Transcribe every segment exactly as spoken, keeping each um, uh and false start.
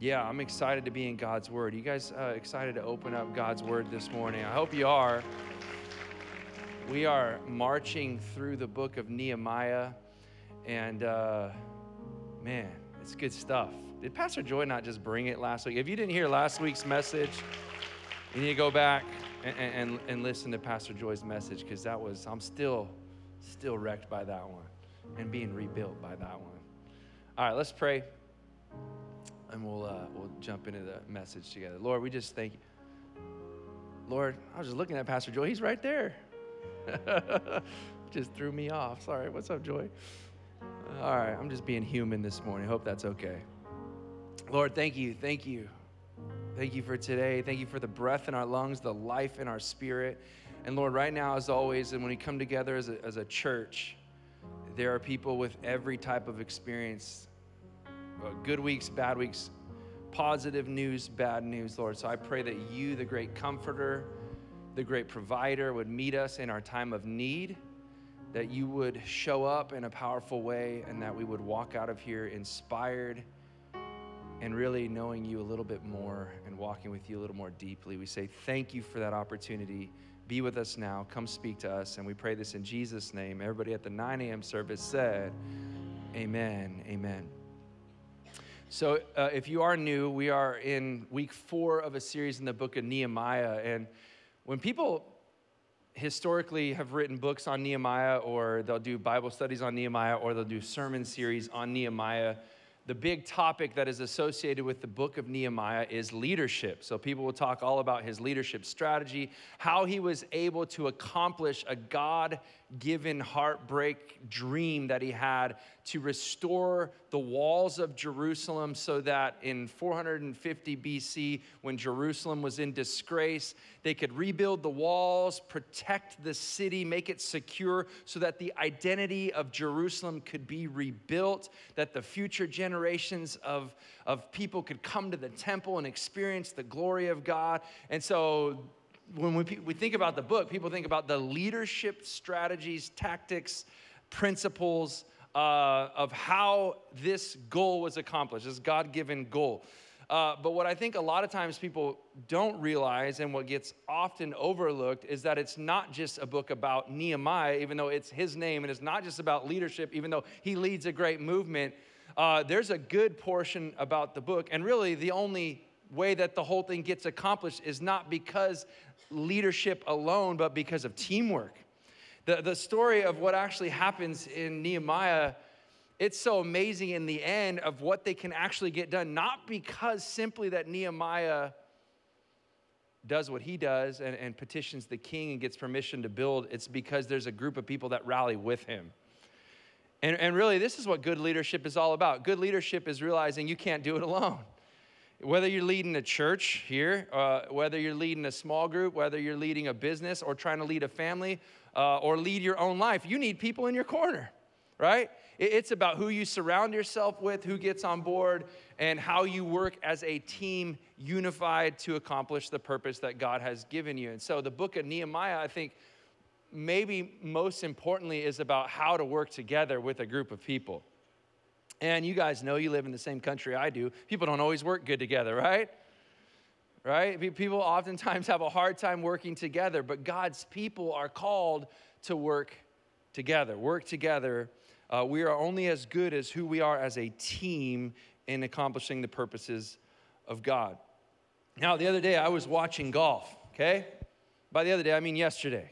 Yeah, I'm excited to be in God's Word. You guys uh, excited to open up God's Word this morning? I hope you are. We are marching through the book of Nehemiah, and uh, man, it's good stuff. Did Pastor Joy not just bring it last week? If you didn't hear last week's message, you need to go back and, and, and listen to Pastor Joy's message, because that was, I'm still, still wrecked by that one and being rebuilt by that one. All right, let's pray. And we'll uh, we'll jump into the message together. Lord, we just thank you. Lord, I was just looking at Pastor Joy. He's right there. Just threw me off. Sorry. What's up, Joy? All right. I'm just being human this morning. Hope that's okay. Lord, thank you. Thank you. Thank you for today. Thank you for the breath in our lungs, the life in our spirit. And Lord, right now, as always, and when we come together as a, as a church, there are people with every type of experience. Good weeks, bad weeks, positive news, bad news, Lord. So I pray that you, the great comforter, the great provider, would meet us in our time of need, that you would show up in a powerful way, and that we would walk out of here inspired and really knowing you a little bit more and walking with you a little more deeply. We say thank you for that opportunity. Be with us now. Come speak to us. And we pray this in Jesus' name. Everybody at the nine a.m. service said, amen, amen. So uh, if you are new, we are in week four of a series in the book of Nehemiah. And when people historically have written books on Nehemiah, or they'll do Bible studies on Nehemiah, or they'll do sermon series on Nehemiah, the big topic that is associated with the book of Nehemiah is leadership. So people will talk all about his leadership strategy, how he was able to accomplish a God-given heartbreak dream that he had to restore the walls of Jerusalem, so that in four hundred fifty B C, when Jerusalem was in disgrace, they could rebuild the walls, protect the city, make it secure, so that the identity of Jerusalem could be rebuilt, that the future generations of, of people could come to the temple and experience the glory of God. And so when we, we think about the book, people think about the leadership strategies, tactics, principles uh, of how this goal was accomplished, this God-given goal. Uh, but what I think a lot of times people don't realize, and what gets often overlooked, is that it's not just a book about Nehemiah, even though it's his name, and it's not just about leadership, even though he leads a great movement. Uh, there's a good portion about the book, and really the only way that the whole thing gets accomplished is not because leadership alone, but because of teamwork. The, the story of what actually happens in Nehemiah, it's so amazing in the end of what they can actually get done, not because simply that Nehemiah does what he does and, and petitions the king and gets permission to build. It's because there's a group of people that rally with him. And, and really, this is what good leadership is all about. Good leadership is realizing you can't do it alone. Whether you're leading a church here, uh, whether you're leading a small group, whether you're leading a business or trying to lead a family uh, or lead your own life, you need people in your corner, right? It's about who you surround yourself with, who gets on board, and how you work as a team unified to accomplish the purpose that God has given you. And so the book of Nehemiah, I think, maybe most importantly, is about how to work together with a group of people. And you guys know, you live in the same country I do. People don't always work good together, right? Right? People oftentimes have a hard time working together, but God's people are called to work together. Work together. Uh, we are only as good as who we are as a team in accomplishing the purposes of God. Now, the other day, I was watching golf, okay? By the other day, I mean yesterday.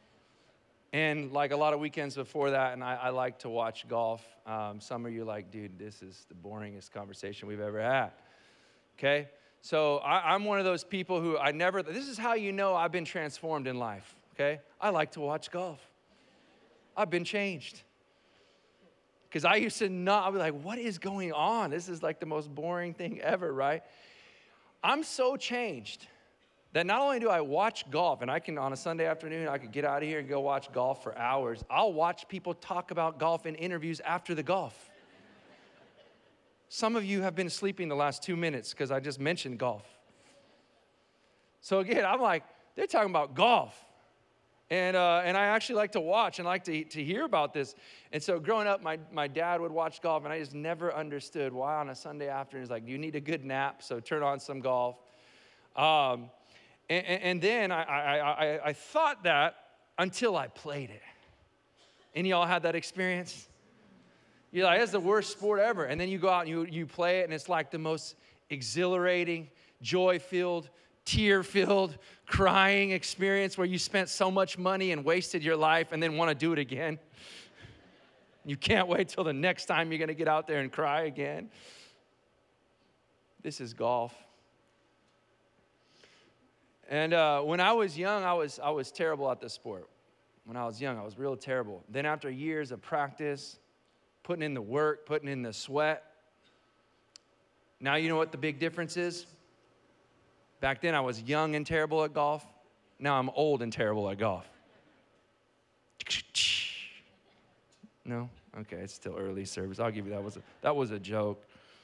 And like a lot of weekends before that, and I, I like to watch golf. Um, some of you are like, dude, this is the boringest conversation we've ever had, okay? So I, I'm one of those people who I never, this is how you know I've been transformed in life, okay? I like to watch golf. I've been changed. Because I used to not, I'd be like, what is going on? This is like the most boring thing ever, right? I'm so changed that not only do I watch golf, and I can, on a Sunday afternoon, I could get out of here and go watch golf for hours. I'll watch people talk about golf in interviews after the golf. Some of you have been sleeping the last two minutes because I just mentioned golf. So again, I'm like, they're talking about golf. And, uh, and I actually like to watch and like to, to hear about this. And so growing up, my, my dad would watch golf, and I just never understood why on a Sunday afternoon, he's like, do you need a good nap? So turn on some golf. Um, and, and then I, I, I, I thought that until I played it. Any of y'all had that experience? You're like, that's the worst sport ever. And then you go out and you, you play it, and it's like the most exhilarating, joy-filled, tear-filled, crying experience where you spent so much money and wasted your life and then want to do it again. You can't wait till the next time you're going to get out there and cry again. This is golf. And uh, when I was young, I was, I was terrible at this sport. When I was young, I was real terrible. Then after years of practice, putting in the work, putting in the sweat, now you know what the big difference is? Back then, I was young and terrible at golf. Now I'm old and terrible at golf. No? Okay, it's still early service. I'll give you that. Was a, that was a joke.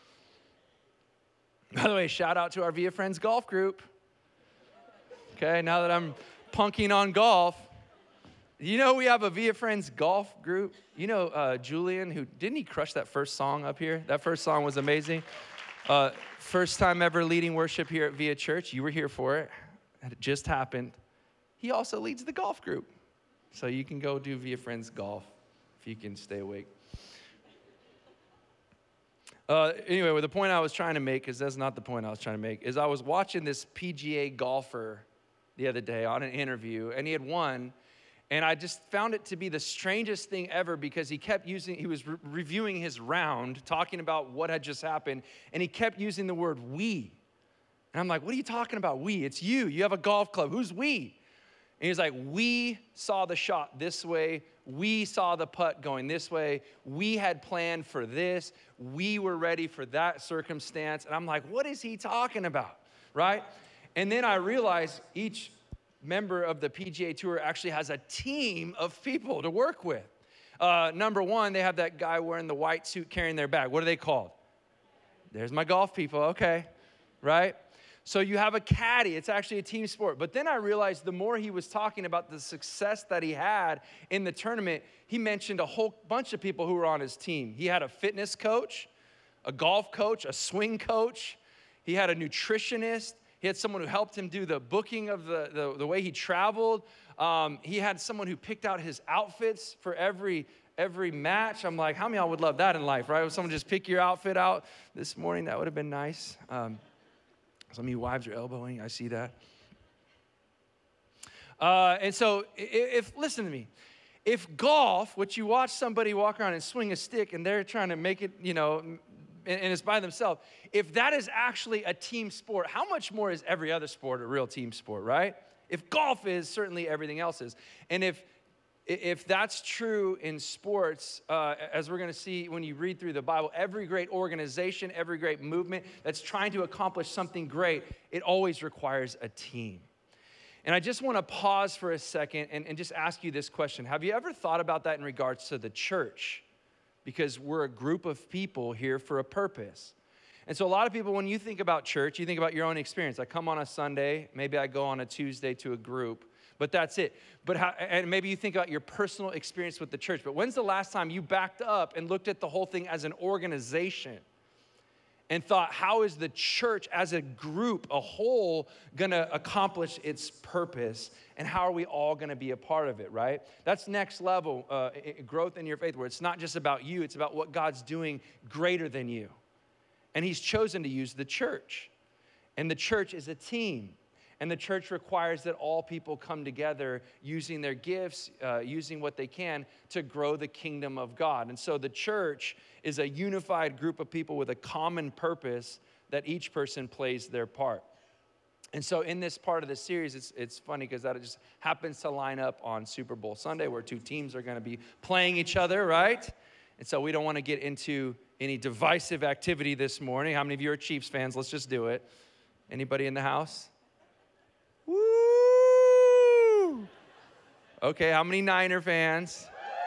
By the way, shout out to our Via Friends golf group. Okay, now that I'm punking on golf, you know we have a Via Friends golf group. You know uh, Julian, who, didn't he crush that first song up here? That first song was amazing. Uh, first time ever leading worship here at Via Church. You were here for it. It just happened. He also leads the golf group. So you can go do Via Friends golf if you can stay awake. Uh, anyway, well, the point I was trying to make, because that's not the point I was trying to make, is I was watching this P G A golfer the other day on an interview, and he had won. And I just found it to be the strangest thing ever because he kept using, he was re- reviewing his round, talking about what had just happened, and he kept using the word we. And I'm like, what are you talking about, we? It's you. You have a golf club. Who's we? And he's like, we saw the shot this way. We saw the putt going this way. We had planned for this. We were ready for that circumstance. And I'm like, what is he talking about, right? And then I realized each member of the P G A Tour actually has a team of people to work with. Uh, number one, they have that guy wearing the white suit carrying their bag. What are they called? There's my golf people, okay, right? So you have a caddy. It's actually a team sport. But then I realized the more he was talking about the success that he had in the tournament, he mentioned a whole bunch of people who were on his team. He had a fitness coach, a golf coach, a swing coach. He had a nutritionist. He had someone who helped him do the booking of the, the, the way he traveled. Um, he had someone who picked out his outfits for every every match. I'm like, how many of y'all would love that in life, right? Would someone just pick your outfit out this morning? That would have been nice. Um, some of you wives are elbowing. I see that. Uh, and so if, if, listen to me. If golf, which you watch somebody walk around and swing a stick and they're trying to make it, you know, and it's by themselves, if that is actually a team sport, how much more is every other sport a real team sport, right? If golf is, certainly everything else is. And if if that's true in sports, uh, as we're going to see when you read through the Bible, every great organization, every great movement that's trying to accomplish something great, it always requires a team. And I just want to pause for a second and, and just ask you this question. Have you ever thought about that in regards to the church? Because we're a group of people here for a purpose. And so a lot of people, when you think about church, you think about your own experience. I come on a Sunday, maybe I go on a Tuesday to a group, but that's it. But how, and maybe you think about your personal experience with the church. But when's the last time you backed up and looked at the whole thing as an organization and thought, how is the church as a group, a whole, gonna accomplish its purpose? And how are we all gonna be a part of it, right? That's next level uh, growth in your faith, where it's not just about you, it's about what God's doing greater than you. And he's chosen to use the church. And the church is a team. And the church requires that all people come together using their gifts, uh, using what they can to grow the kingdom of God. And so the church is a unified group of people with a common purpose that each person plays their part. And so in this part of the series, it's it's funny because that just happens to line up on Super Bowl Sunday where two teams are going to be playing each other, right? And so we don't want to get into any divisive activity this morning. How many of you are Chiefs fans? Let's just do it. Anybody in the house? Woo! Okay, how many Niner fans?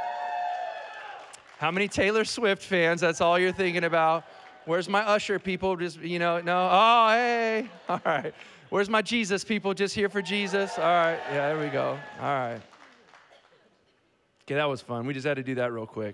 How many Taylor Swift fans? That's all you're thinking about. Where's my usher people? Just, you know, no. Oh, hey. All right. Where's my Jesus people? Just here for Jesus? All right. Yeah, there we go. All right. Okay, that was fun. We just had to do that real quick.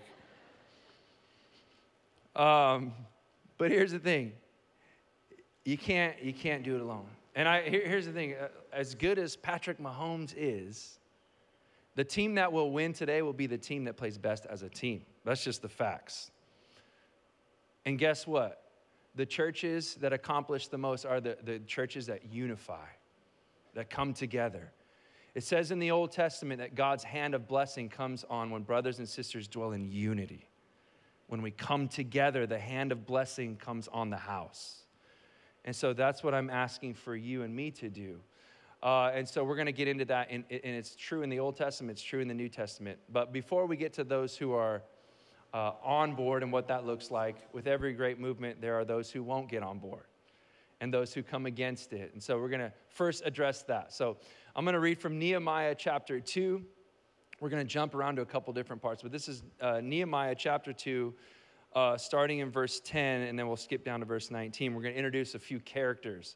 Um, but here's the thing. You can't, you can't do it alone. And I, here, here's the thing. As good as Patrick Mahomes is, the team that will win today will be the team that plays best as a team. That's just the facts. And guess what? The churches that accomplish the most are the, the churches that unify, that come together. It says in the Old Testament that God's hand of blessing comes on when brothers and sisters dwell in unity. When we come together, the hand of blessing comes on the house. And so that's what I'm asking for you and me to do. Uh, and so we're going to get into that. And, and it's true in the Old Testament. It's true in the New Testament. But before we get to those who are uh, on board and what that looks like, with every great movement, there are those who won't get on board and those who come against it. And so we're going to first address that. So I'm going to read from Nehemiah chapter two. We're going to jump around to a couple different parts. But this is uh, Nehemiah chapter two, uh, starting in verse ten, and then we'll skip down to verse nineteen. We're going to introduce a few characters.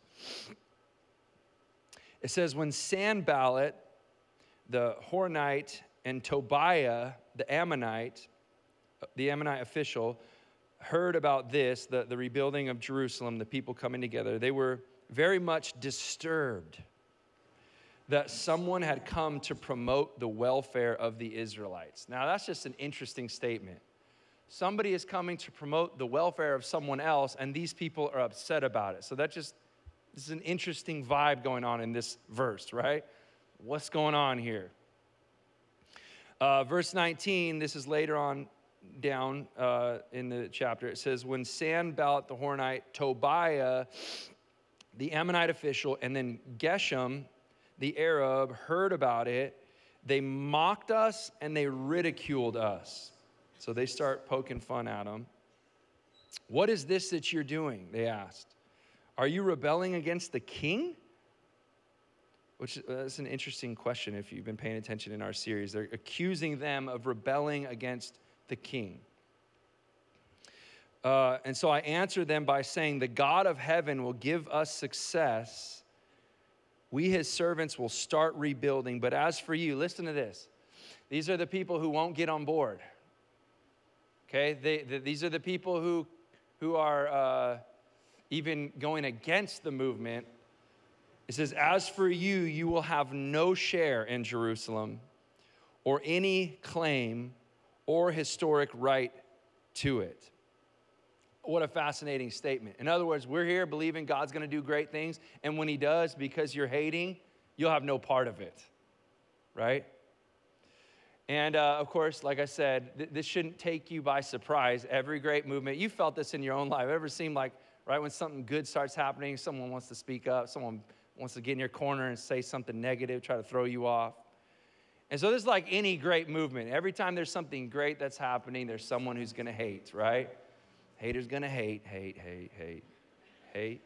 It says, when Sanballat, the Horonite, and Tobiah, the Ammonite, the Ammonite official, heard about this, the, the rebuilding of Jerusalem, the people coming together, they were very much disturbed that someone had come to promote the welfare of the Israelites. Now, that's just an interesting statement. Somebody is coming to promote the welfare of someone else, and these people are upset about it. So that just, this is an interesting vibe going on in this verse, right? What's going on here? Uh, verse nineteen, this is later on down uh, in the chapter. It says, when Sanballat the Horonite, Tobiah, the Ammonite official, and then Geshem, the Arab, heard about it, they mocked us and they ridiculed us. So they start poking fun at them. What is this that you're doing? They asked. Are you rebelling against the king? Which uh, is an interesting question if you've been paying attention in our series. They're accusing them of rebelling against the king. Uh, and so I answered them by saying, the God of heaven will give us success. We, his servants, will start rebuilding. But as for you, listen to this. These are the people who won't get on board. Okay? They, the, these are the people who, who are uh, even going against the movement. It says, as for you, you will have no share in Jerusalem or any claim or historic right to it. What a fascinating statement. In other words, we're here believing God's going to do great things, and when he does, because you're hating, you'll have no part of it, right? And uh, of course, like I said, th- this shouldn't take you by surprise. Every great movement, you felt this in your own life. Ever seemed like, right, when something good starts happening, someone wants to speak up, someone wants to get in your corner and say something negative, try to throw you off. And so this is like any great movement. Every time there's something great that's happening, there's someone who's going to hate, right? Haters going to hate, hate, hate, hate, hate.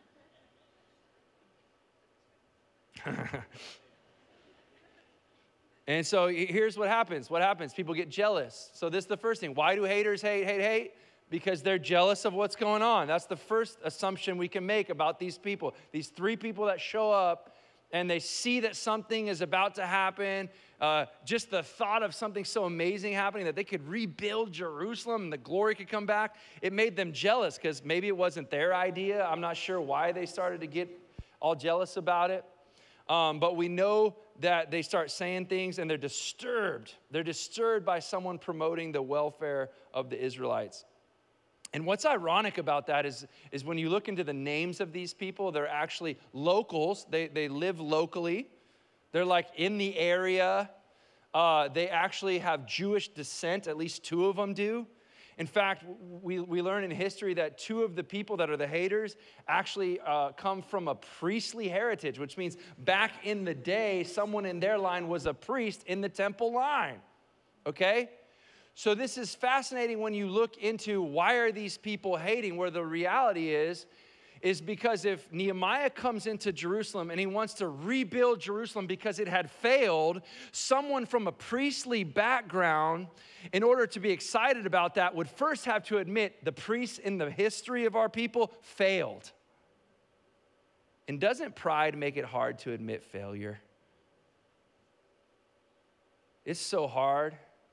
And so here's what happens. What happens? People get jealous. So this is the first thing. Why do haters hate, hate, hate? Because they're jealous of what's going on. That's the first assumption we can make about these people. These three people that show up and they see that something is about to happen. Uh, just the thought of something so amazing happening that they could rebuild Jerusalem and the glory could come back. It made them jealous because maybe it wasn't their idea. I'm not sure why they started to get all jealous about it. Um, but we know that they start saying things and they're disturbed. They're disturbed by someone promoting the welfare of the Israelites. And what's ironic about that is, is when you look into the names of these people, they're actually locals. They, they live locally. They're like in the area. Uh, they actually have Jewish descent. At least two of them do. In fact, we, we learn in history that two of the people that are the haters actually uh, come from a priestly heritage, which means back in the day, someone in their line was a priest in the temple line. Okay? So this is fascinating when you look into why are these people hating, where the reality is, is because if Nehemiah comes into Jerusalem and he wants to rebuild Jerusalem because it had failed, someone from a priestly background, in order to be excited about that, would first have to admit the priests in the history of our people failed. And doesn't pride make it hard to admit failure? It's so hard.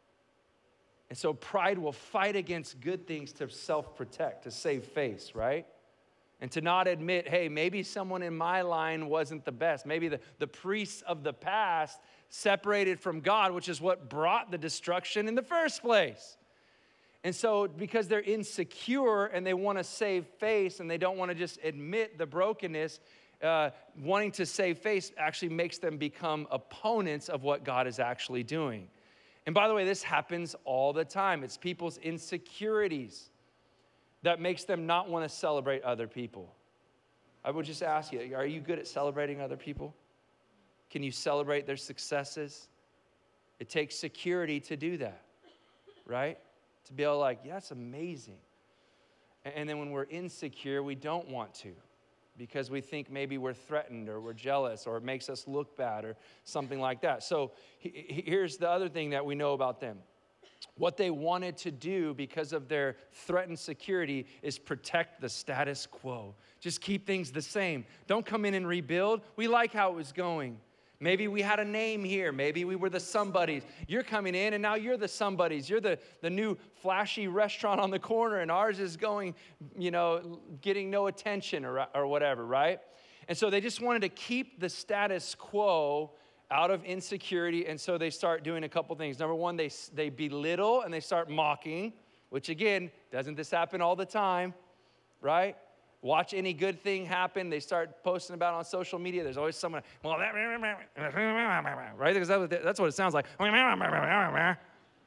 And so pride will fight against good things to self-protect, to save face, right? And to not admit, hey, maybe someone in my line wasn't the best. Maybe the, the priests of the past separated from God, which is what brought the destruction in the first place. And so because they're insecure and they want to save face and they don't want to just admit the brokenness, uh, wanting to save face actually makes them become opponents of what God is actually doing. And by the way, this happens all the time. It's people's insecurities that makes them not want to celebrate other people. I would just ask you, are you good at celebrating other people? Can you celebrate their successes? It takes security to do that, right? To be able to like, yeah, that's amazing. And then when we're insecure, we don't want to because we think maybe we're threatened or we're jealous or it makes us look bad or something like that. So here's the other thing that we know about them. What they wanted to do because of their threatened security is protect the status quo. Just keep things the same. Don't come in and rebuild. We like how it was going. Maybe we had a name here. Maybe we were the somebodies. You're coming in and now you're the somebodies. You're the, the new flashy restaurant on the corner and ours is going, you know, getting no attention or, or whatever, right? And so they just wanted to keep the status quo out of insecurity, and so they start doing a couple things. Number one, they, they belittle and they start mocking, which again, doesn't this happen all the time, right? Watch any good thing happen, they start posting about it on social media. There's always someone, well, that, right? Because that's what it sounds like, right?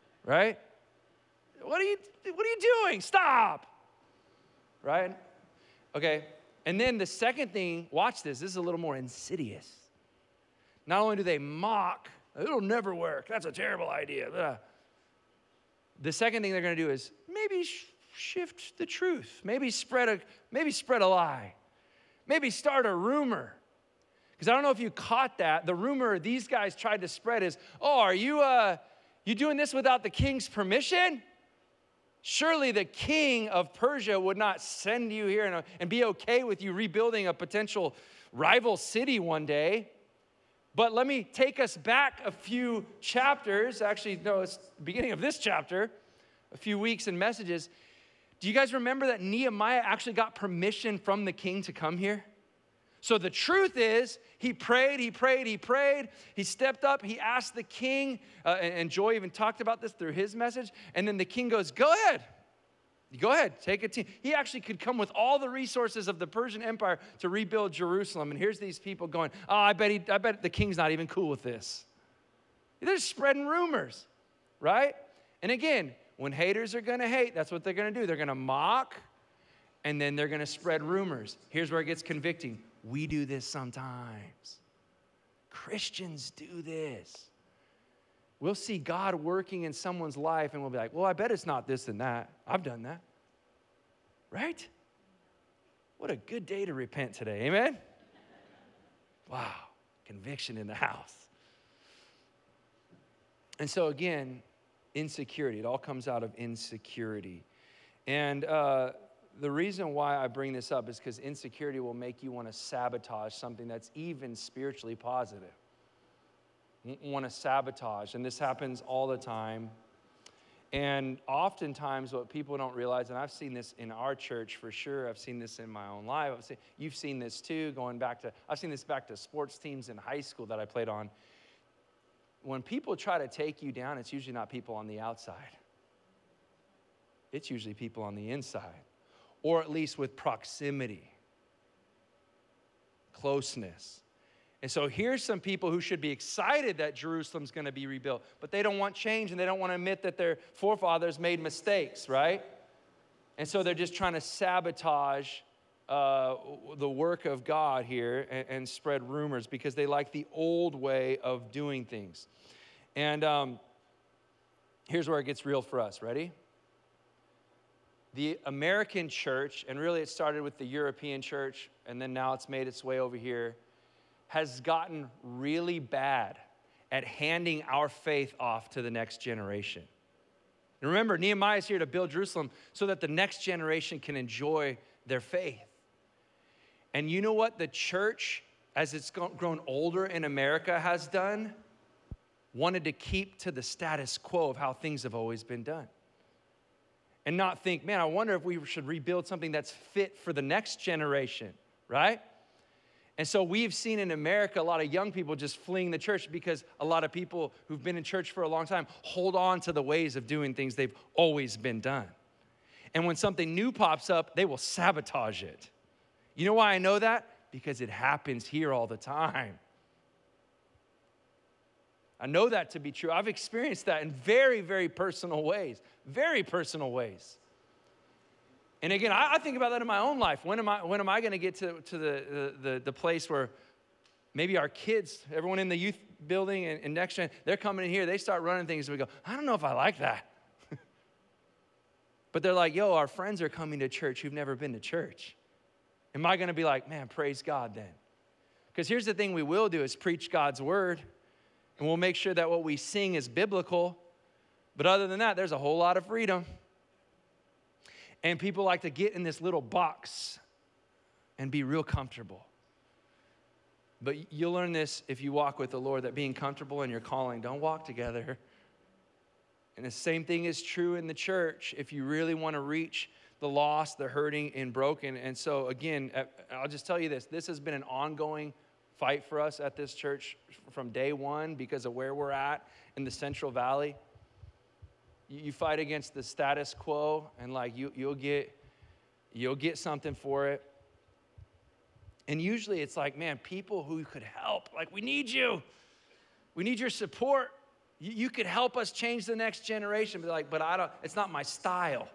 What are you, what are you doing? Stop, right? Okay, and then the second thing, watch this, this is a little more insidious. Not only do they mock, it'll never work. That's a terrible idea. The second thing they're going to do is maybe sh- shift the truth. Maybe spread a maybe spread a lie. Maybe start a rumor. Because I don't know if you caught that. The rumor these guys tried to spread is, oh, are you uh, you doing this without the king's permission? Surely the king of Persia would not send you here and, and be okay with you rebuilding a potential rival city one day. But let me take us back a few chapters. Actually, no, it's the beginning of this chapter, a few weeks and messages. Do you guys remember that Nehemiah actually got permission from the king to come here? So the truth is, he prayed, he prayed, he prayed. He stepped up, he asked the king, uh, and, and Joy even talked about this through his message. And then the king goes, go ahead. Go ahead, take a team. He actually could come with all the resources of the Persian Empire to rebuild Jerusalem. And here's these people going, oh, I bet, he, I bet the king's not even cool with this. They're just spreading rumors, right? And again, when haters are going to hate, that's what they're going to do. They're going to mock, and then they're going to spread rumors. Here's where it gets convicting. We do this sometimes. Christians do this. We'll see God working in someone's life and we'll be like, well, I bet it's not this and that. I've done that. Right? What a good day to repent today. Amen? Wow. Conviction in the house. And so again, insecurity. It all comes out of insecurity. And uh, the reason why I bring this up is because insecurity will make you want to sabotage something that's even spiritually positive. Want to sabotage, and this happens all the time. And oftentimes what people don't realize, and I've seen this in our church for sure, I've seen this in my own life, I've seen, you've seen this too, going back to, I've seen this back to sports teams in high school that I played on. When people try to take you down, it's usually not people on the outside. It's usually people on the inside, or at least with proximity, closeness. And so here's some people who should be excited that Jerusalem's going to be rebuilt, but they don't want change and they don't want to admit that their forefathers made mistakes, right? And so they're just trying to sabotage uh, the work of God here and, and spread rumors because they like the old way of doing things. And um, here's where it gets real for us. Ready? The American church, and really it started with the European church, and then now it's made its way over here, has gotten really bad at handing our faith off to the next generation. And remember, Nehemiah is here to build Jerusalem so that the next generation can enjoy their faith. And you know what the church, as it's grown older in America, has done? wanted to keep to the status quo of how things have always been done. And not think, man, I wonder if we should rebuild something that's fit for the next generation, right? And so we've seen in America a lot of young people just fleeing the church because a lot of people who've been in church for a long time hold on to the ways of doing things they've always been done. And when something new pops up, they will sabotage it. You know why I know that? Because it happens here all the time. I know that to be true. I've experienced that in very, very personal ways, very personal ways. And again, I, I think about that in my own life. When am I, when am I going to get to, to the, the, the place where maybe our kids, everyone in the youth building and, and next gen, they're coming in here, they start running things, and we go, I don't know if I like that. But they're like, yo, our friends are coming to church who've never been to church. Am I going to be like, man, praise God then? Because here's the thing we will do is preach God's word. And we'll make sure that what we sing is biblical. But other than that, there's a whole lot of freedom. And people like to get in this little box and be real comfortable. But you'll learn this if you walk with the Lord, that being comfortable in your calling don't walk together. And the same thing is true in the church if you really want to reach the lost, the hurting, and broken. And so again, I'll just tell you this. This has been an ongoing fight for us at this church from day one because of where we're at in the Central Valley. You, you fight against the status quo, and like you, you'll get, you'll get something for it. And usually it's like, man, people who could help, like we need you, we need your support. You, you could help us change the next generation. But like, but I don't. It's not my style,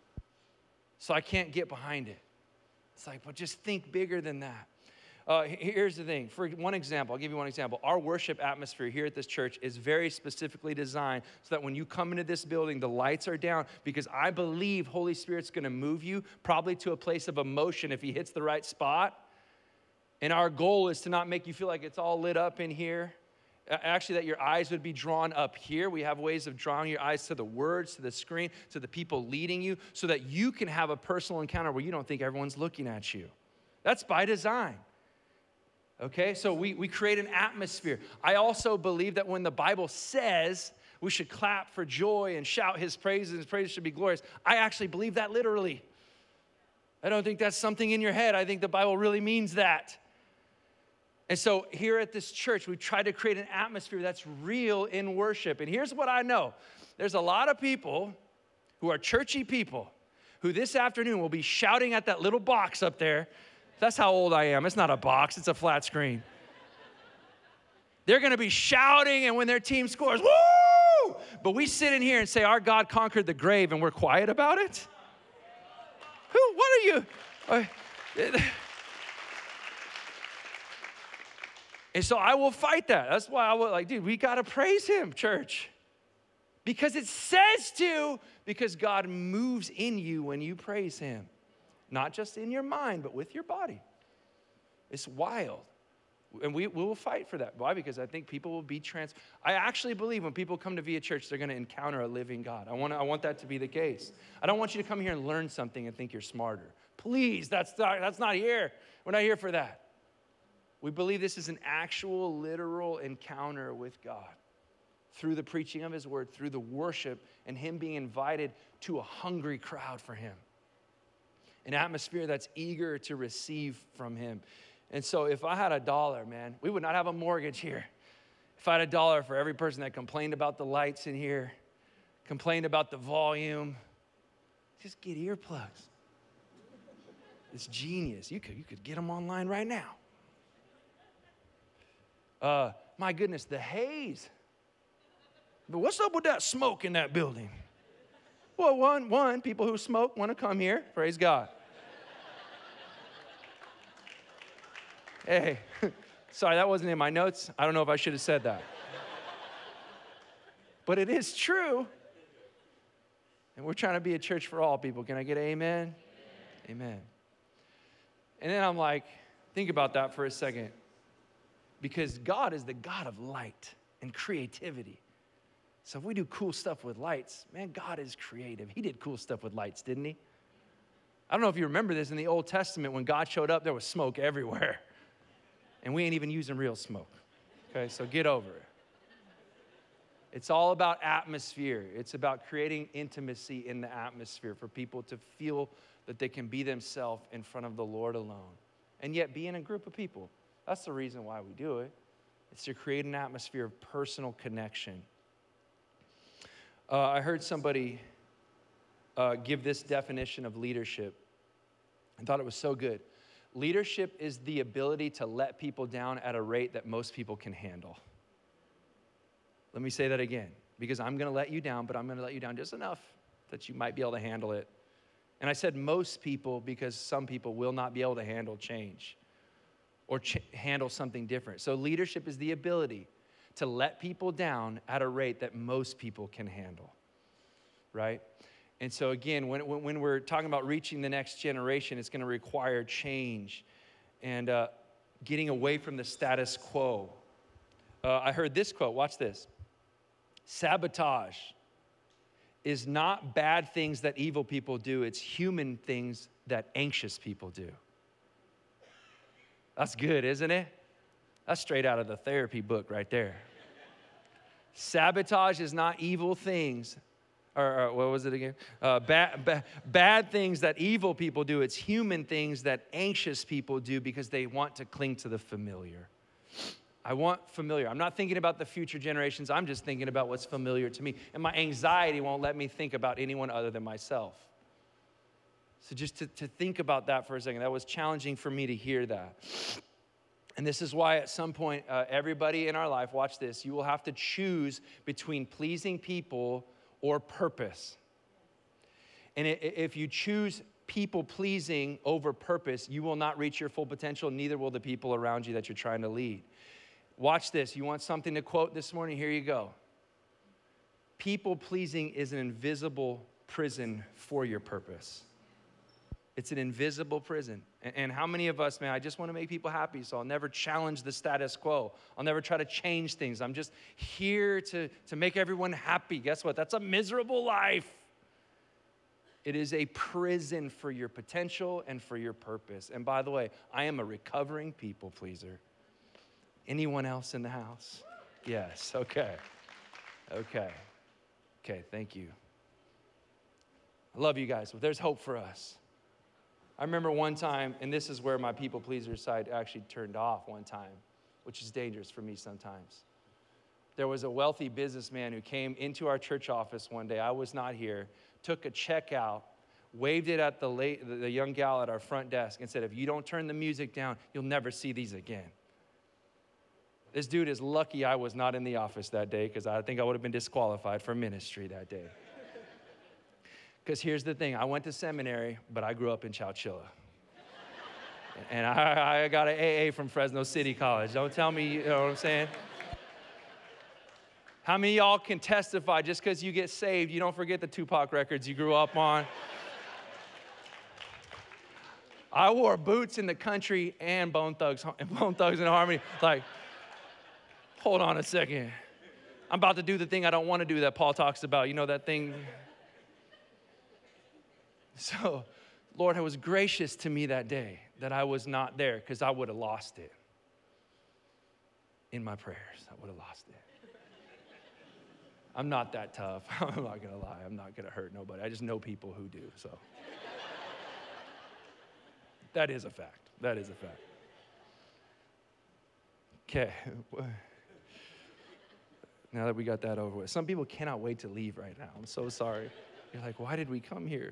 so I can't get behind it. It's like, but just think bigger than that. Uh, here's the thing. For one example, I'll give you one example. Our worship atmosphere here at this church is very specifically designed so that when you come into this building, the lights are down because I believe Holy Spirit's going to move you probably to a place of emotion if he hits the right spot. And our goal is to not make you feel like it's all lit up in here. Actually, that your eyes would be drawn up here. We have ways of drawing your eyes to the words, to the screen, to the people leading you so that you can have a personal encounter where you don't think everyone's looking at you. That's by design. Okay, so we, we create an atmosphere. I also believe that when the Bible says we should clap for joy and shout his praises, and his praises should be glorious, I actually believe that literally. I don't think that's something in your head. I think the Bible really means that. And so here at this church, we try to create an atmosphere that's real in worship. And here's what I know. There's a lot of people who are churchy people who this afternoon will be shouting at that little box up there. That's how old I am. It's not a box, it's a flat screen. They're gonna be shouting, and when their team scores, woo! But we sit in here and say, our God conquered the grave, and we're quiet about it? Who, what are you? Uh, and so I will fight that. That's why I will, like, dude, we gotta praise him, church. Because it says to, because God moves in you when you praise him. Not just in your mind, but with your body. It's wild. And we, we will fight for that. Why? Because I think people will be trans. I actually believe when people come to Via Church, they're going to encounter a living God. I want, I want that to be the case. I don't want you to come here and learn something and think you're smarter. Please, that's not, that's not here. We're not here for that. We believe this is an actual, literal encounter with God through the preaching of his word, through the worship, and him being invited to a hungry crowd for him. An atmosphere that's eager to receive from him. And so if I had a dollar, man, we would not have a mortgage here. If I had a dollar for every person that complained about the lights in here, complained about the volume, just get earplugs. It's genius. You could, you could get them online right now. Uh, my goodness, the haze. But what's up with that smoke in that building? Well, one, one, people who smoke want to come here. Praise God. Hey, sorry, that wasn't in my notes. I don't know if I should have said that. But it is true. And we're trying to be a church for all people. Can I get an amen? Amen. Amen. And then I'm like, think about that for a second. Because God is the God of light and creativity. So if we do cool stuff with lights, man, God is creative. He did cool stuff with lights, didn't he? I don't know if you remember this in the Old Testament, when God showed up, there was smoke everywhere. And we ain't even using real smoke. Okay, so get over it. It's all about atmosphere. It's about creating intimacy in the atmosphere for people to feel that they can be themselves in front of the Lord alone, and yet be in a group of people. That's the reason why we do it. It's to create an atmosphere of personal connection. Uh, I heard somebody uh, give this definition of leadership. I thought it was so good. Leadership is the ability to let people down at a rate that most people can handle. Let me say that again, because I'm going to let you down, but I'm going to let you down just enough that you might be able to handle it. And I said most people because some people will not be able to handle change or ch- handle something different. So leadership is the ability to let people down at a rate that most people can handle, right? And so again, when, when we're talking about reaching the next generation, it's going to require change and uh, getting away from the status quo. Uh, I heard this quote, watch this. Sabotage is not bad things that evil people do, it's human things that anxious people do. That's good, isn't it? That's straight out of the therapy book right there. Sabotage is not evil things, or, or what was it again? Uh, bad, ba- bad things that evil people do. It's human things that anxious people do because they want to cling to the familiar. I want familiar. I'm not thinking about the future generations. I'm just thinking about what's familiar to me. And my anxiety won't let me think about anyone other than myself. So just to, to think about that for a second, that was challenging for me to hear that. And this is why at some point, uh, everybody in our life, watch this, you will have to choose between pleasing people or purpose. And if you choose people pleasing over purpose, you will not reach your full potential, neither will the people around you that you're trying to lead. Watch this. You want something to quote this morning? Here you go. People pleasing is an invisible prison for your purpose. It's an invisible prison. And how many of us, man, I just want to make people happy, so I'll never challenge the status quo. I'll never try to change things. I'm just here to, to make everyone happy. Guess what? That's a miserable life. It is a prison for your potential and for your purpose. And by the way, I am a recovering people pleaser. Anyone else in the house? Yes, okay. Okay. Okay, thank you. I love you guys, but there's hope for us. I remember one time, and this is where my people pleaser side actually turned off one time, which is dangerous for me sometimes. There was a wealthy businessman who came into our church office one day. I was not here, took a check out, waved it at the, late, the young gal at our front desk and said, if you don't turn the music down, you'll never see these again. This dude is lucky I was not in the office that day because I think I would have been disqualified for ministry that day. Because here's the thing, I went to seminary, but I grew up in Chowchilla. And I, I got an A A from Fresno City College. Don't tell me, you know what I'm saying? How many of y'all can testify just because you get saved, you don't forget the Tupac records you grew up on? I wore boots in the country and Bone Thugs, Bone Thugs and Harmony. Like, hold on a second. I'm about to do the thing I don't want to do that Paul talks about. You know that thing? So, Lord, it was gracious to me that day that I was not there because I would have lost it. In my prayers, I would have lost it. I'm not that tough. I'm not going to lie. I'm not going to hurt nobody. I just know people who do, so. That is a fact. That is a fact. Okay. Now that we got that over with. Some people cannot wait to leave right now. I'm so sorry. You're like, why did we come here?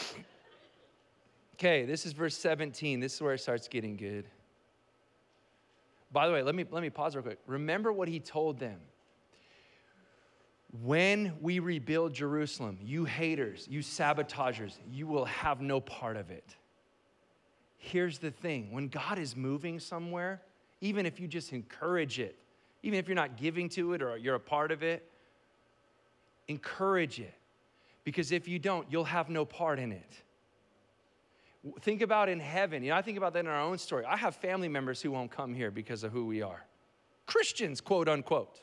Okay, this is verse seventeen. This is where it starts getting good. By the way, let me, let me pause real quick. Remember what he told them. When we rebuild Jerusalem, you haters, you sabotagers, you will have no part of it. Here's the thing. When God is moving somewhere, even if you just encourage it, even if you're not giving to it or you're a part of it, encourage it. Because if you don't, you'll have no part in it. Think about in heaven. You know, I think about that in our own story. I have family members who won't come here because of who we are. Christians, quote unquote.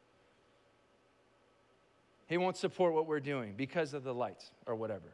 He won't support what we're doing because of the lights or whatever.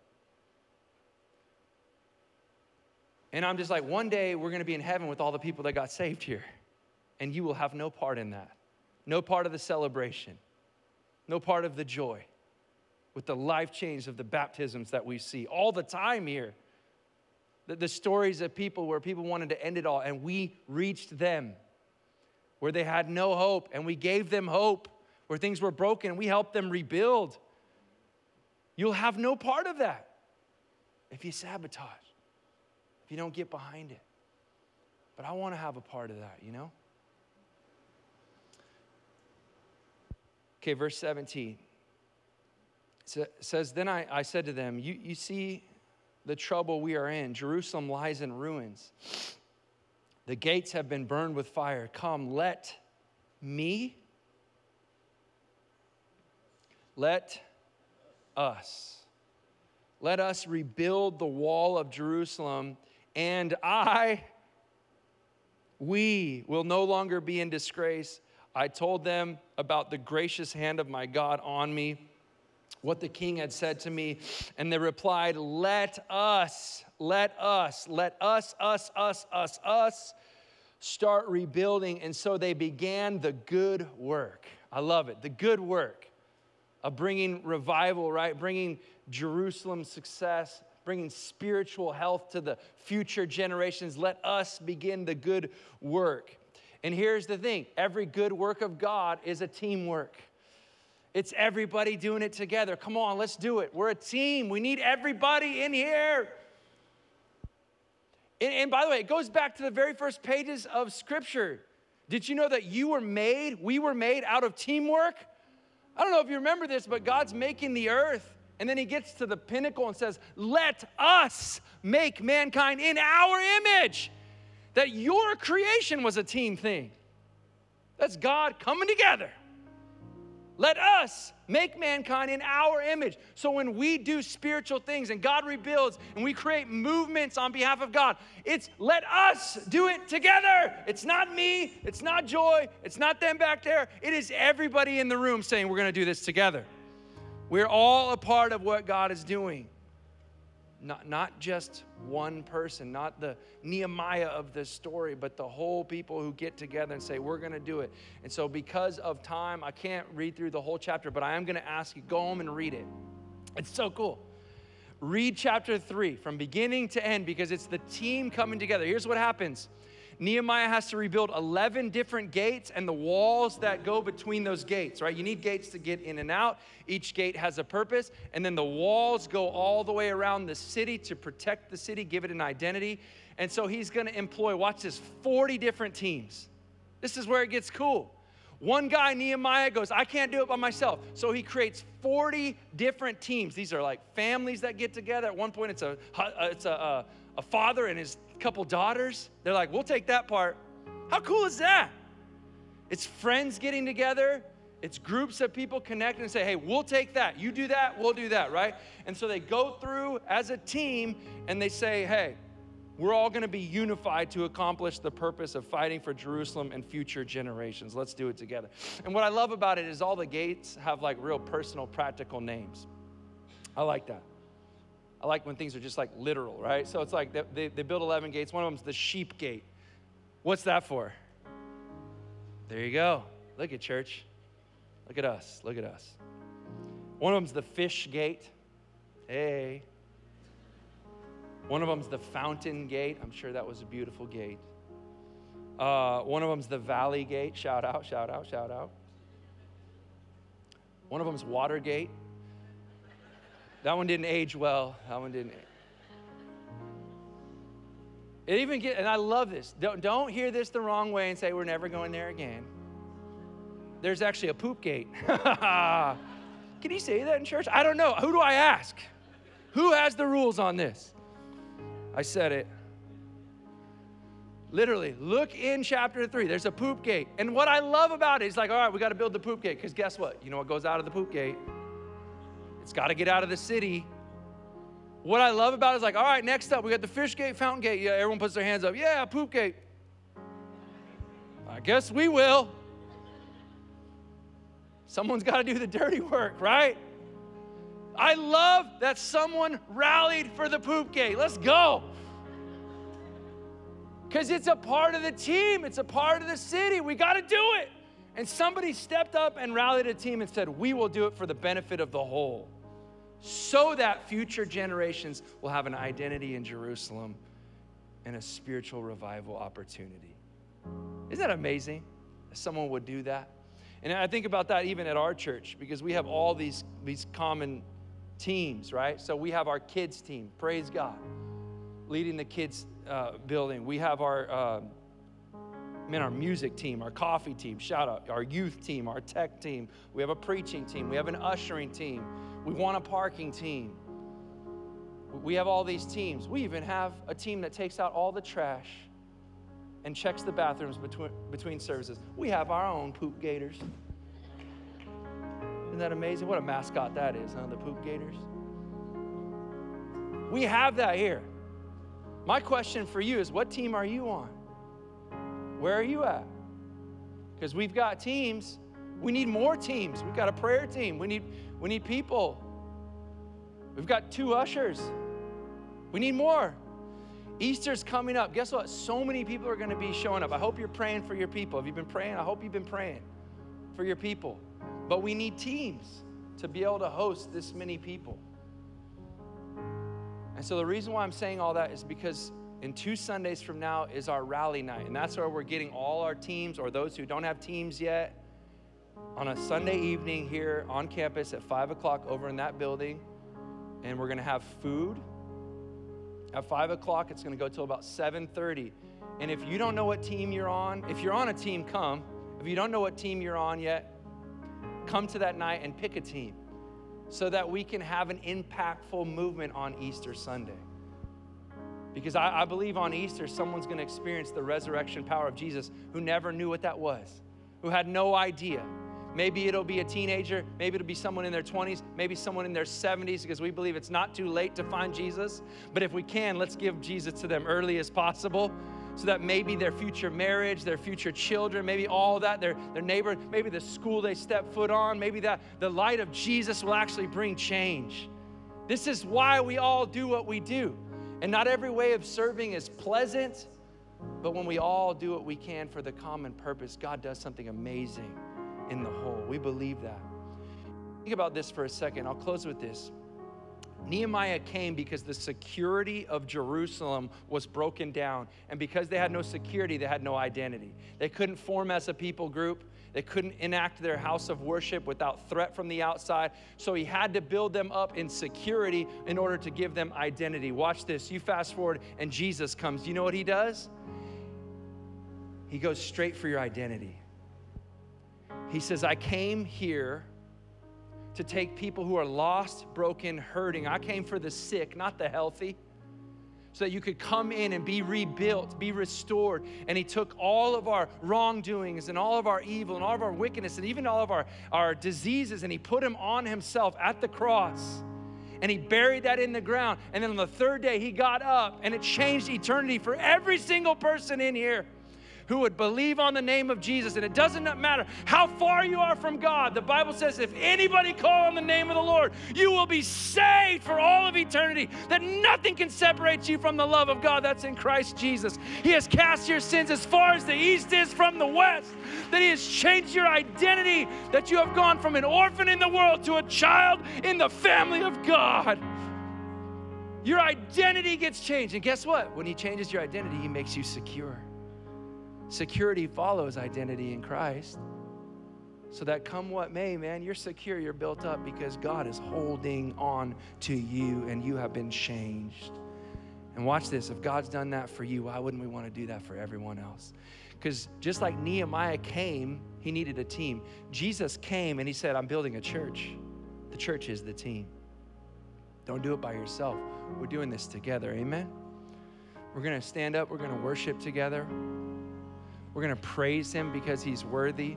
And I'm just like, one day we're going to be in heaven with all the people that got saved here. And you will have no part in that. No part of the celebration. No part of the joy with the life change of the baptisms that we see all the time here. The, the stories of people where people wanted to end it all, and we reached them where they had no hope, and we gave them hope. Where things were broken, we helped them rebuild. You'll have no part of that if you sabotage, if you don't get behind it. But I want to have a part of that, you know? Okay, verse seventeen. It says, then I, I said to them, you, you see the trouble we are in. Jerusalem lies in ruins. The gates have been burned with fire. Come, let me, let us, let us rebuild the wall of Jerusalem, and I, we will no longer be in disgrace. I told them about the gracious hand of my God on me, what the king had said to me, and they replied, let us, let us, let us, us, us, us, us start rebuilding. And so they began the good work. I love it. The good work of bringing revival, right? Bringing Jerusalem success, bringing spiritual health to the future generations. Let us begin the good work. And here's the thing. Every good work of God is a teamwork. It's everybody doing it together. Come on, let's do it. We're a team. We need everybody in here. And, and by the way, it goes back to the very first pages of Scripture. Did you know that you were made, we were made out of teamwork? I don't know if you remember this, but God's making the earth. And then he gets to the pinnacle and says, let us make mankind in our image. That your creation was a team thing. That's God coming together. Let us make mankind in our image. So when we do spiritual things and God rebuilds and we create movements on behalf of God, it's let us do it together. It's not me. It's not Joy. It's not them back there. It is everybody in the room saying we're going to do this together. We're all a part of what God is doing. Not, not just one person, not the Nehemiah of this story, but the whole people who get together and say, we're going to do it. And so because of time, I can't read through the whole chapter, but I am going to ask you, go home and read it. It's so cool. Read chapter three from beginning to end because it's the team coming together. Here's what happens. Nehemiah has to rebuild eleven different gates and the walls that go between those gates, right? You need gates to get in and out. Each gate has a purpose. And then the walls go all the way around the city to protect the city, give it an identity. And so he's going to employ, watch this, forty different teams. This is where it gets cool. One guy, Nehemiah, goes, I can't do it by myself. So he creates forty different teams. These are like families that get together. At one point, it's a, it's a, a, a father and his couple daughters. They're like, we'll take that part. How cool is that? It's friends getting together. It's groups of people connecting and say, hey, we'll take that. You do that, we'll do that, right? And so they go through as a team and they say, hey, we're all going to be unified to accomplish the purpose of fighting for Jerusalem and future generations. Let's do it together. And what I love about it is all the gates have like real personal, practical names. I like that. I like when things are just like literal, right? So it's like they, they, they build eleven gates. One of them's the sheep gate. What's that for? There you go. Look at church. Look at us. Look at us. One of them's the fish gate. Hey. One of them's the fountain gate. I'm sure that was a beautiful gate. Uh, one of them's the valley gate. Shout out, shout out, shout out. One of them's water gate. That one didn't age well. That one didn't. It even get, and I love this. Don't, don't hear this the wrong way and say we're never going there again. There's actually a poop gate. Can you say that in church? I don't know. Who do I ask? Who has the rules on this? I said it. Literally, look in chapter three. There's a poop gate. And what I love about it is like, all right, we got to build the poop gate. Because guess what? You know what goes out of the poop gate? It's got to get out of the city. What I love about it is like, all right, next up, we got the fish gate, fountain gate. Yeah, everyone puts their hands up. Yeah, poop gate. I guess we will. Someone's got to do the dirty work, right? I love that someone rallied for the poop gate. Let's go. Because it's a part of the team. It's a part of the city. We got to do it. And somebody stepped up and rallied a team and said, we will do it for the benefit of the whole, so that future generations will have an identity in Jerusalem and a spiritual revival opportunity. Isn't that amazing that someone would do that? And I think about that even at our church, because we have all these, these common teams, right? So we have our kids team, praise God, leading the kids uh, building. We have our, uh, man, our music team, our coffee team, shout out, our youth team, our tech team. We have a preaching team. We have an ushering team. We want a parking team. We have all these teams. We even have a team that takes out all the trash and checks the bathrooms between, between services. We have our own poop gators. Isn't that amazing? What a mascot that is, huh? The poop gators. We have that here. My question for you is, what team are you on? Where are you at? Because we've got teams. We need more teams. We've got a prayer team. We need, we need people. We've got two ushers. We need more. Easter's coming up. Guess what? So many people are going to be showing up. I hope you're praying for your people. Have you been praying? I hope you've been praying for your people. But we need teams to be able to host this many people. And so the reason why I'm saying all that is because in two Sundays from now is our rally night. And that's where we're getting all our teams, or those who don't have teams yet, on a Sunday evening here on campus at five o'clock over in that building. And we're going to have food. At five o'clock, it's going to go till about seven thirty. And if you don't know what team you're on, if you're on a team, come. If you don't know what team you're on yet, come to that night and pick a team so that we can have an impactful movement on Easter Sunday. Because I, I believe on Easter, someone's going to experience the resurrection power of Jesus who never knew what that was, who had no idea. Maybe it'll be a teenager. Maybe it'll be someone in their twenties. Maybe someone in their seventies, because we believe it's not too late to find Jesus. But if we can, let's give Jesus to them early as possible, so that maybe their future marriage, their future children, maybe all that, their, their neighbor, maybe the school they step foot on, maybe that the light of Jesus will actually bring change. This is why we all do what we do. And not every way of serving is pleasant, but when we all do what we can for the common purpose, God does something amazing in the whole. We believe that. Think about this for a second. I'll close with this. Nehemiah came because the security of Jerusalem was broken down. And because they had no security, they had no identity. They couldn't form as a people group. They couldn't enact their house of worship without threat from the outside. So he had to build them up in security in order to give them identity. Watch this. You fast forward and Jesus comes. Do you know what he does? He goes straight for your identity. He says, I came here to take people who are lost, broken, hurting. I came for the sick, not the healthy, so that you could come in and be rebuilt, be restored. And he took all of our wrongdoings and all of our evil and all of our wickedness and even all of our, our diseases, and he put them on himself at the cross. And he buried that in the ground. And then on the third day, he got up, and it changed eternity for every single person in here who would believe on the name of Jesus. And it doesn't matter how far you are from God. The Bible says if anybody call on the name of the Lord, you will be saved for all of eternity, that nothing can separate you from the love of God that's in Christ Jesus. He has cast your sins as far as the east is from the west, that he has changed your identity, that you have gone from an orphan in the world to a child in the family of God. Your identity gets changed. And guess what? When he changes your identity, he makes you secure. Security follows identity in Christ. So that come what may, man, you're secure, you're built up because God is holding on to you and you have been changed. And watch this, if God's done that for you, why wouldn't we want to do that for everyone else? Because just like Nehemiah came, he needed a team. Jesus came and he said, I'm building a church. The church is the team. Don't do it by yourself. We're doing this together, amen? We're going to stand up, we're going to worship together. We're going to praise him because he's worthy.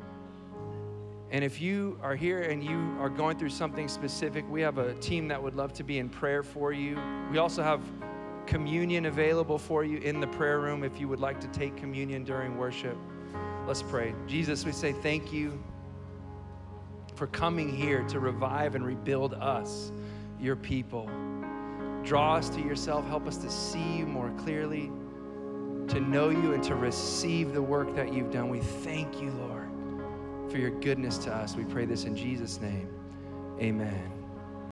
And if you are here and you are going through something specific, we have a team that would love to be in prayer for you. We also have communion available for you in the prayer room if you would like to take communion during worship. Let's pray. Jesus, we say thank you for coming here to revive and rebuild us, your people. Draw us to yourself. Help us to see you more clearly, to know you and to receive the work that you've done. We thank you, Lord. for your goodness to us. We pray this in Jesus' name. Amen.